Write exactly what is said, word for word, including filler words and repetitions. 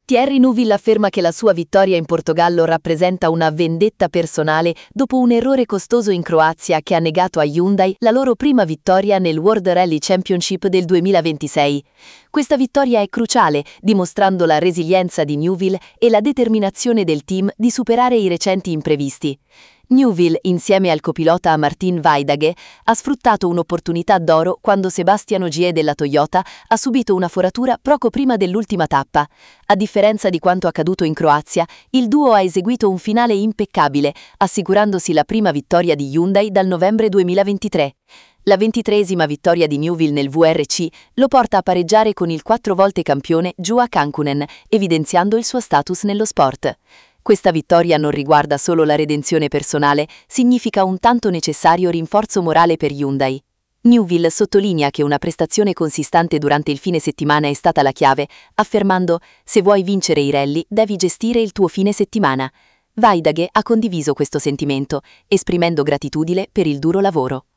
Thierry Neuville afferma che la sua vittoria in Portogallo rappresenta una vendetta personale dopo un errore costoso in Croazia che ha negato a Hyundai la loro prima vittoria nel World Rally Championship del duemilaventisei. Questa vittoria è cruciale, dimostrando la resilienza di Neuville e la determinazione del team di superare i recenti imprevisti. Neuville, insieme al copilota Martin Weidage, ha sfruttato un'opportunità d'oro quando Sebastian Ogier della Toyota ha subito una foratura poco prima dell'ultima tappa. A differenza di quanto accaduto in Croazia, il duo ha eseguito un finale impeccabile, assicurandosi la prima vittoria di Hyundai dal novembre duemilaventitré. La ventitreesima vittoria di Neuville nel V R C lo porta a pareggiare con il quattro volte campione Juha Kankkunen, evidenziando il suo status nello sport. Questa vittoria non riguarda solo la redenzione personale, significa un tanto necessario rinforzo morale per Hyundai. Neuville sottolinea che una prestazione consistente durante il fine settimana è stata la chiave, affermando: «Se vuoi vincere i rally, devi gestire il tuo fine settimana». Weidage ha condiviso questo sentimento, esprimendo gratitudine per il duro lavoro.